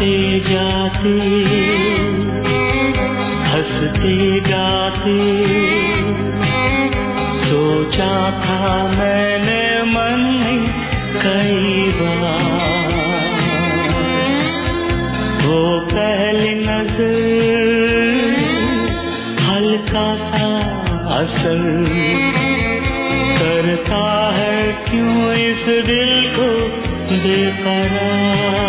आते जाते हंसते गाते सोचा था मैंने मन में कई बार, वो पहली नजर हल्का सा असर करता है क्यों इस दिल को बेकरार।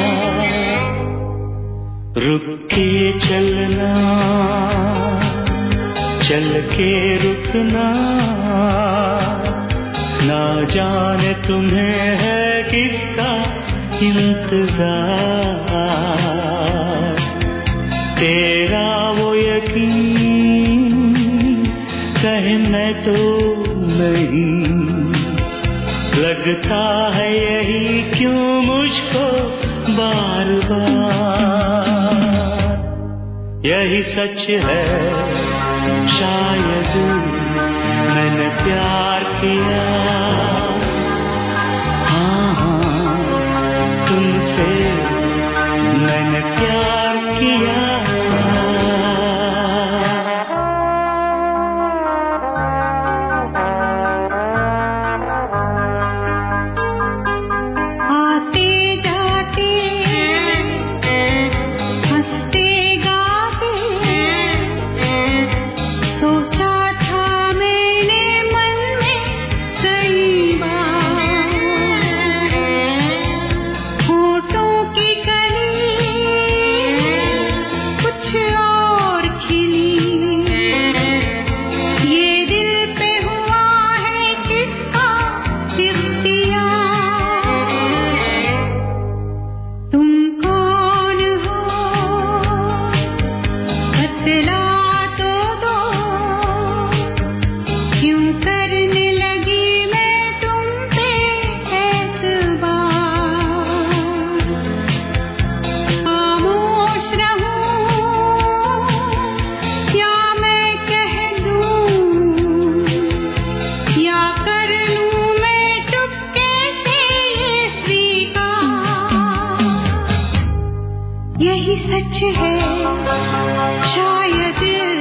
रुक के चलना, चल के रुकना, ना जाने तुम्हें है किसका इंतजार। तेरा वो यकीन कहे मैं तो नहीं, लगता है यही क्यों मुझको बार बार। यही सच है शायद मैंने प्यार किया, हाँ हाँ तुमसे मैंने प्यार किया। यही सच है शायद